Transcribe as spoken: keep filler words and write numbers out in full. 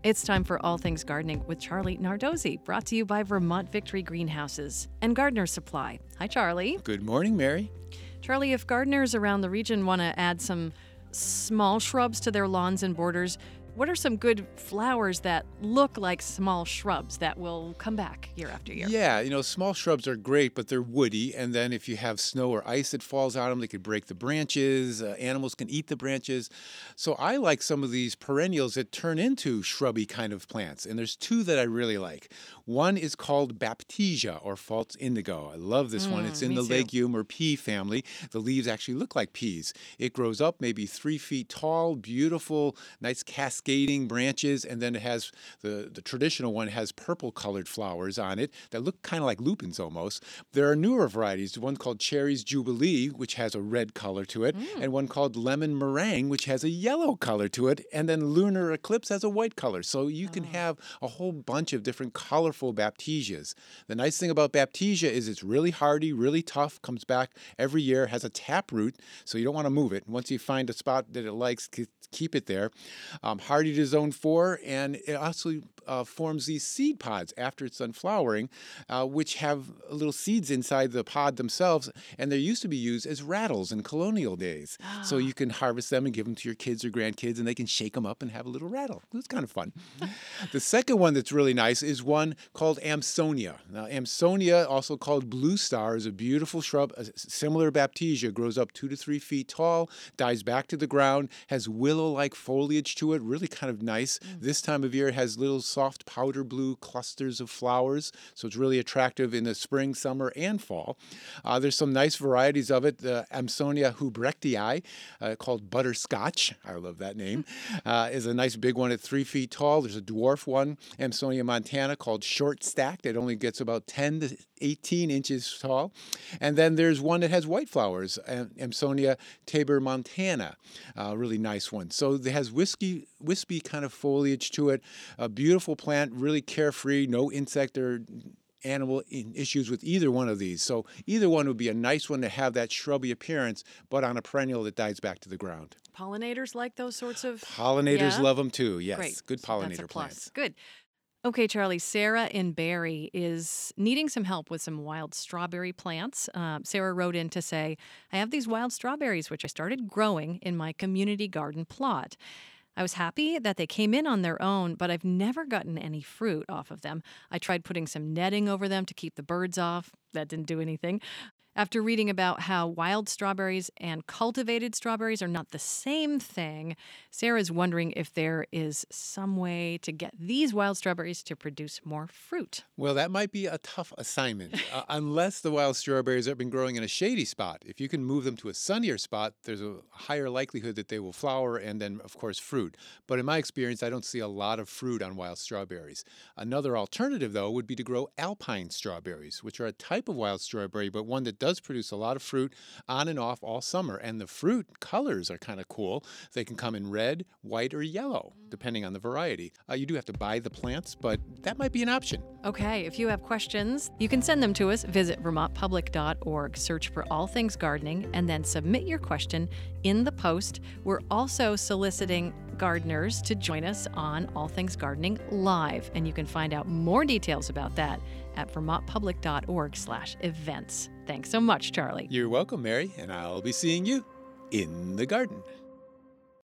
It's time for All Things Gardening with Charlie Nardozzi, brought to you by Vermont Victory Greenhouses and Gardener Supply. Hi, Charlie. Good morning, Mary. Charlie, if gardeners around the region want to add some small shrubs to their lawns and borders, what are some good flowers that look like small shrubs that will come back year after year? Yeah, you know, small shrubs are great, but they're woody. And then if you have snow or ice that falls on them, they could break the branches. Uh, animals can eat the branches. So I like some of these perennials that turn into shrubby kind of plants. And there's two that I really like. One is called Baptisia or false indigo. I love this mm, one. It's in the too. legume or pea family. The leaves actually look like peas. It grows up maybe three feet tall, beautiful, nice cascading branches, and then it has the, the traditional one has purple colored flowers on it that look kind of like lupins almost. There are newer varieties, one called Cherry's Jubilee, which has a red color to it, mm. and one called Lemon Meringue, which has a yellow color to it, and then Lunar Eclipse has a white color. So you can oh. have a whole bunch of different colorful Baptisias. The nice thing about Baptisia is it's really hardy, really tough, comes back every year, has a tap root, so you don't want to move it. Once you find a spot that it likes, keep it there. Um, hardy to zone four, and it also uh, forms these seed pods after it's done flowering, uh, which have little seeds inside the pod themselves, and they used to be used as rattles in colonial days. Ah. So you can harvest them and give them to your kids or grandkids, and they can shake them up and have a little rattle. It's kind of fun. The second one that's really nice is one called Amsonia. Now, Amsonia, also called Blue Star, is a beautiful shrub, a similar Baptisia, grows up two to three feet tall, dies back to the ground, has willow-like foliage to it, really kind of nice. Mm. This time of year it has little soft powder blue clusters of flowers, so it's really attractive in the spring, summer, and fall. Uh, there's some nice varieties of it. The Amsonia hubrechtii, uh, called Butterscotch, I love that name, uh, is a nice big one at three feet tall. There's a dwarf one, Amsonia montana, called Short Stacked. It only gets about ten to eighteen inches tall. And then there's one that has white flowers, Amsonia tabor montana, a really nice one. So it has whiskey, wispy kind of foliage to it, a beautiful plant, really carefree, no insect or animal issues with either one of these. So either one would be a nice one to have that shrubby appearance, but on a perennial that dies back to the ground. Pollinators like those sorts of... Pollinators yeah? love them too, yes. Great. Good So pollinator that's a plus. plants. Good. Okay, Charlie, Sarah in Barrie is needing some help with some wild strawberry plants. Uh, Sarah wrote in to say, I have these wild strawberries, which I started growing in my community garden plot. I was happy that they came in on their own, but I've never gotten any fruit off of them. I tried putting some netting over them to keep the birds off. That didn't do anything. After reading about how wild strawberries and cultivated strawberries are not the same thing, Sarah's wondering if there is some way to get these wild strawberries to produce more fruit. Well, that might be a tough assignment, uh, unless the wild strawberries have been growing in a shady spot. If you can move them to a sunnier spot, there's a higher likelihood that they will flower and then, of course, fruit. But in my experience, I don't see a lot of fruit on wild strawberries. Another alternative, though, would be to grow alpine strawberries, which are a type of wild strawberry, but one that does produce a lot of fruit on and off all summer. And the fruit colors are kind of cool. They can come in red, white, or yellow, depending on the variety. Uh, you do have to buy the plants, but that might be an option. Okay, if you have questions, you can send them to us. Visit vermont public dot org, search for All Things Gardening, and then submit your question in the post. We're also soliciting gardeners to join us on All Things Gardening Live, and you can find out more details about that at vermont public dot org slash events. Thanks so much, Charlie. You're welcome, Mary, and I'll be seeing you in the garden.